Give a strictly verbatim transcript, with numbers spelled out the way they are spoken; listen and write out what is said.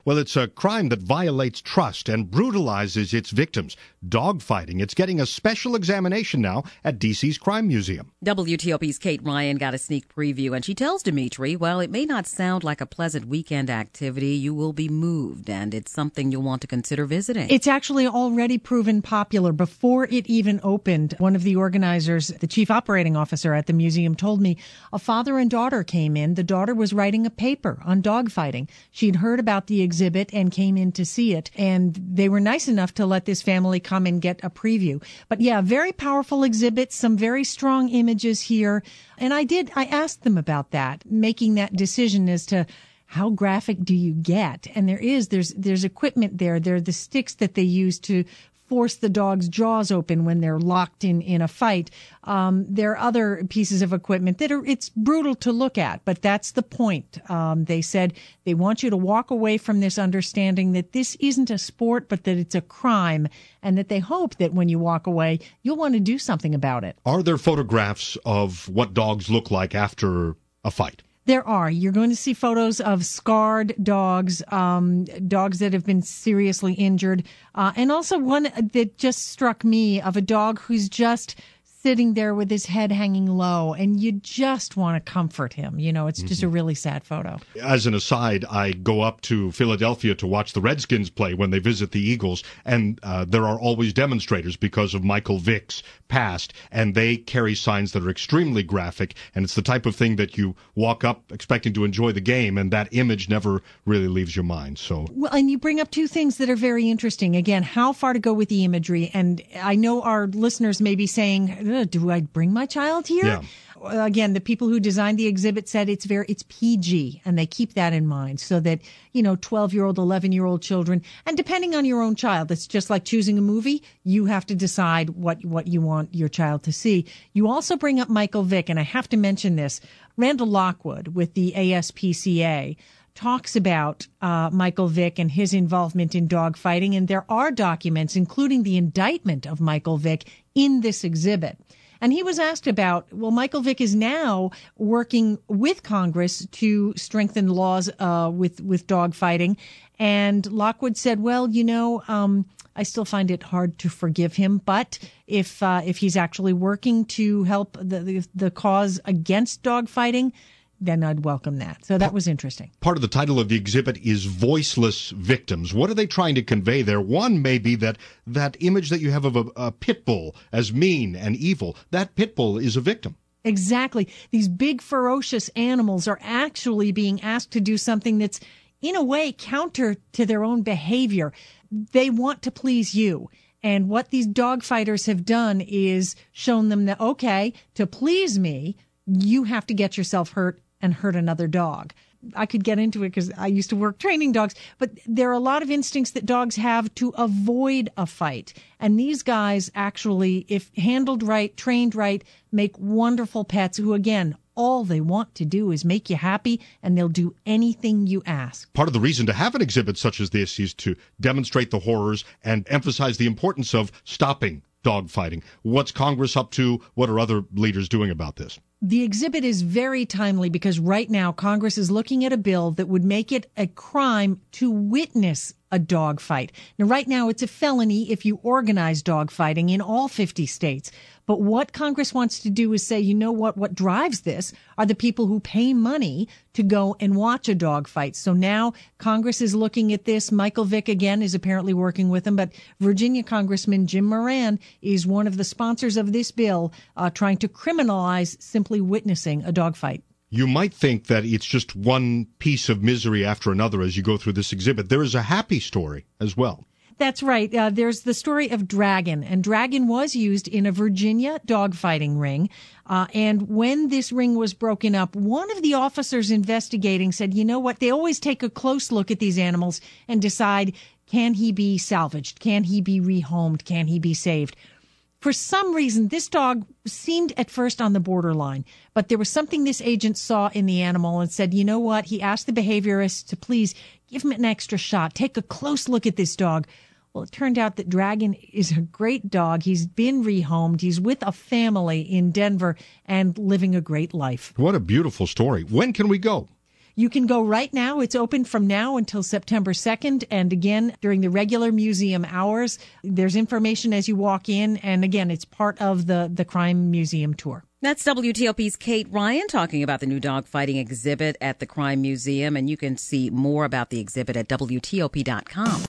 Well, it's a crime that violates trust and brutalizes its victims. Dogfighting. It's getting a special examination now at D C's Crime Museum. W T O P's Kate Ryan got a sneak preview, and she tells Dimitri, while it may not sound like a pleasant weekend activity, you will be moved, and it's something you'll want to consider visiting. It's actually already proven popular. Before it even opened, one of the organizers, the chief operating officer at the museum, told me a father and daughter came in. The daughter was writing a paper on dogfighting. She'd heard about the exhibit and came in to see it, and they were nice enough to let this family come and get a preview. But yeah, very powerful exhibit, some very strong images here. And I did, I asked them about that, making that decision as to how graphic do you get? And there is, there's, there's equipment there. There are the sticks that they use to force the dog's jaws open when they're locked in, in a fight. Um, there are other pieces of equipment that are, it's brutal to look at, but that's the point. Um, they said they want you to walk away from this understanding that this isn't a sport, but that it's a crime, and that they hope that when you walk away, you'll want to do something about it. Are there photographs of what dogs look like after a fight? There are. You're going to see photos of scarred dogs, um, dogs that have been seriously injured, uh, and also one that just struck me of a dog who's just sitting there with his head hanging low, and you just want to comfort him. You know, it's mm-hmm. just a really sad photo. As an aside, I go up to Philadelphia to watch the Redskins play when they visit the Eagles, and uh, there are always demonstrators because of Michael Vick's past, and they carry signs that are extremely graphic, and it's the type of thing that you walk up expecting to enjoy the game, and that image never really leaves your mind. So, well, and you bring up two things that are very interesting. Again, how far to go with the imagery, and I know our listeners may be saying, do I bring my child here? Yeah. Again, the people who designed the exhibit said it's very, it's P G, and they keep that in mind so that, you know, twelve-year-old, eleven-year-old children, and depending on your own child, it's just like choosing a movie. You have to decide what, what you want your child to see. You also bring up Michael Vick, and I have to mention this. Randall Lockwood with the A S P C A talks about uh, Michael Vick and his involvement in dogfighting, and there are documents, including the indictment of Michael Vick, in this exhibit. And he was asked about, well, Michael Vick is now working with Congress to strengthen laws uh, with, with dogfighting. And Lockwood said, well, you know, um, I still find it hard to forgive him. But if uh, if he's actually working to help the, the, the cause against dogfighting, then I'd welcome that. So that was interesting. Part of the title of the exhibit is Voiceless Victims. What are they trying to convey there? One may be that that image that you have of a, a pit bull as mean and evil, that pit bull is a victim. Exactly. These big, ferocious animals are actually being asked to do something that's, in a way, counter to their own behavior. They want to please you. And what these dog fighters have done is shown them that, okay, to please me, you have to get yourself hurt and hurt another dog. I could get into it because I used to work training dogs, but there are a lot of instincts that dogs have to avoid a fight. And these guys actually, if handled right, trained right, make wonderful pets who, again, all they want to do is make you happy, and they'll do anything you ask. Part of the reason to have an exhibit such as this is to demonstrate the horrors and emphasize the importance of stopping dogfighting. What's Congress up to? What are other leaders doing about this? The exhibit is very timely because right now Congress is looking at a bill that would make it a crime to witness a dog fight. Now, right now it's a felony if you organize dog fighting in all fifty states. But what Congress wants to do is say, you know what, what drives this are the people who pay money to go and watch a dog fight. So now Congress is looking at this. Michael Vick, again, is apparently working with them. But Virginia Congressman Jim Moran is one of the sponsors of this bill, uh, trying to criminalize simply witnessing a dog fight. You might think that it's just one piece of misery after another as you go through this exhibit. There is a happy story as well. That's right. Uh, there's the story of Dragon, and Dragon was used in a Virginia dogfighting ring. Uh, and when this ring was broken up, one of the officers investigating said, you know what, they always take a close look at these animals and decide, can he be salvaged? Can he be rehomed? Can he be saved? For some reason, this dog seemed at first on the borderline, but there was something this agent saw in the animal and said, you know what? He asked the behaviorist to please give him an extra shot. Take a close look at this dog. Well, it turned out that Dragon is a great dog. He's been rehomed. He's with a family in Denver and living a great life. What a beautiful story. When can we go? You can go right now. It's open from now until September second. And again, during the regular museum hours, there's information as you walk in. And again, it's part of the, the Crime Museum tour. That's W T O P's Kate Ryan talking about the new dogfighting exhibit at the Crime Museum. And you can see more about the exhibit at W T O P dot com.